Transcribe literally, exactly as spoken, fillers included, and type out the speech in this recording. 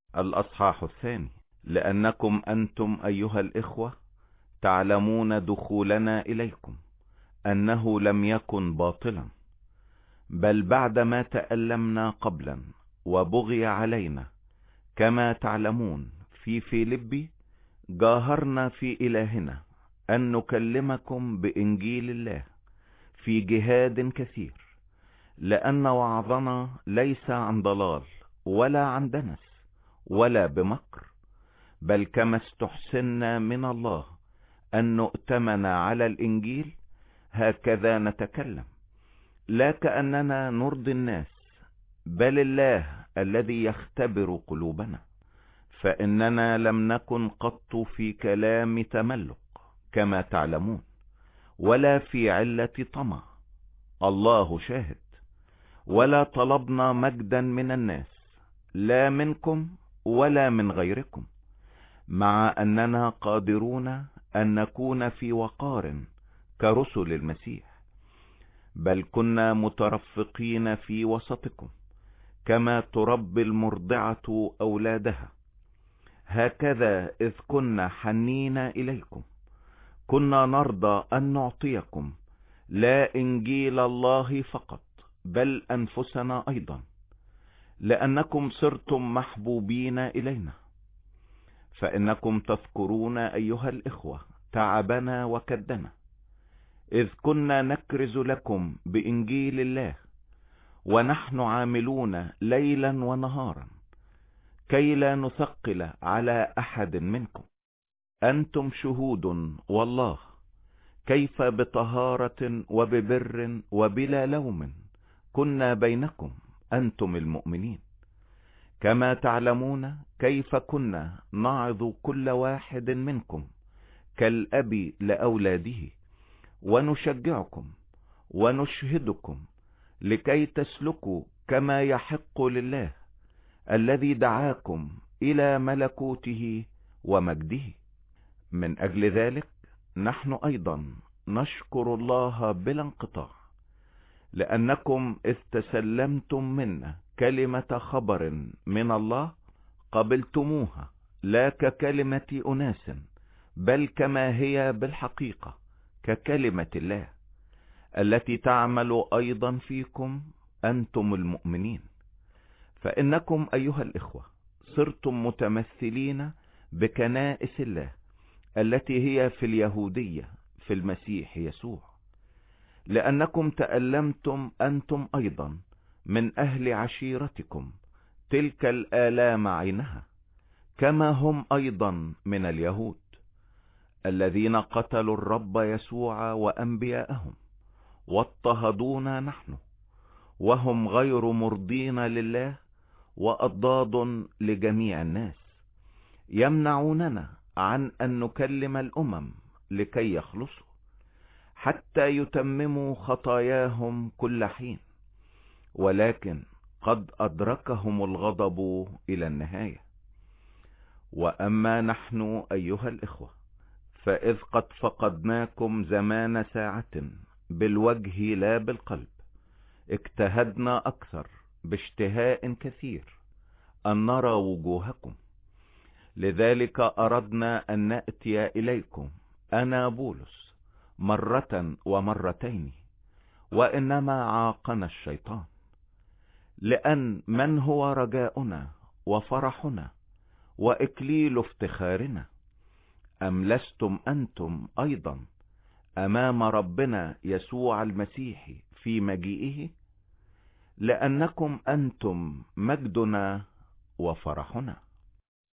الأصحاح الثاني. لأنكم أنتم أيها الإخوة تعلمون دخولنا إليكم أنه لم يكن باطلا، بل بعدما تألمنا قبلا وبغي علينا كما تعلمون في فيلبي جاهرنا في إلهنا أن نكلمكم بإنجيل الله في جهاد كثير، لأن وعظنا ليس عن ضلال ولا عن دنس ولا بمكر، بل كما استحسنا من الله أن نؤتمن على الإنجيل هكذا نتكلم، لا كأننا نرضي الناس بل الله الذي يختبر قلوبنا. فإننا لم نكن قط في كلام تملق كما تعلمون، ولا في علة طمع، الله شاهد، ولا طلبنا مجدا من الناس لا منكم ولا من غيركم، مع أننا قادرون أن نكون في وقار كرسل المسيح، بل كنا مترفقين في وسطكم كما تربي المرضعة أولادها، هكذا إذ كنا حنين إليكم كنا نرضى أن نعطيكم لا إنجيل الله فقط بل أنفسنا أيضا، لأنكم صرتم محبوبين إلينا. فإنكم تذكرون أيها الإخوة تعبنا وكدنا إذ كنا نكرز لكم بإنجيل الله، ونحن عاملون ليلا ونهارا كي لا نثقل على أحد منكم. أنتم شهود والله كيف بطهارة وببر وبلا لوم كنا بينكم أنتم المؤمنين، كما تعلمون كيف كنا نعظ كل واحد منكم كالأب لأولاده، ونشجعكم ونشهدكم لكي تسلكوا كما يحق لله الذي دعاكم إلى ملكوته ومجده. من أجل ذلك نحن أيضا نشكر الله بلا انقطاع، لأنكم إذ تسلمتم منا كلمة خبر من الله قبلتموها لا ككلمة أناس بل كما هي بالحقيقة ككلمة الله، التي تعمل أيضا فيكم أنتم المؤمنين. فإنكم أيها الإخوة صرتم متمثلين بكنائس الله التي هي في اليهودية في المسيح يسوع، لأنكم تألمتم أنتم أيضا من أهل عشيرتكم تلك الآلام عينها، كما هم أيضا من اليهود الذين قتلوا الرب يسوع وأنبياءهم واضطهدونا نحن، وهم غير مرضين لله وأضداد لجميع الناس، يمنعوننا عن أن نكلم الأمم لكي يخلصوا حتى يتمموا خطاياهم كل حين، ولكن قد أدركهم الغضب إلى النهاية. وأما نحن أيها الإخوة فإذ قد فقدناكم زمان ساعة بالوجه لا بالقلب، اجتهدنا أكثر باشتهاء كثير أن نرى وجوهكم، لذلك أردنا أن نأتي إليكم أنا بولس مرة ومرتين، وإنما عاقنا الشيطان. لأن من هو رجاؤنا وفرحنا وإكليل افتخارنا؟ أم لستم أنتم أيضا أمام ربنا يسوع المسيح في مجيئه؟ لأنكم أنتم مجدنا وفرحنا.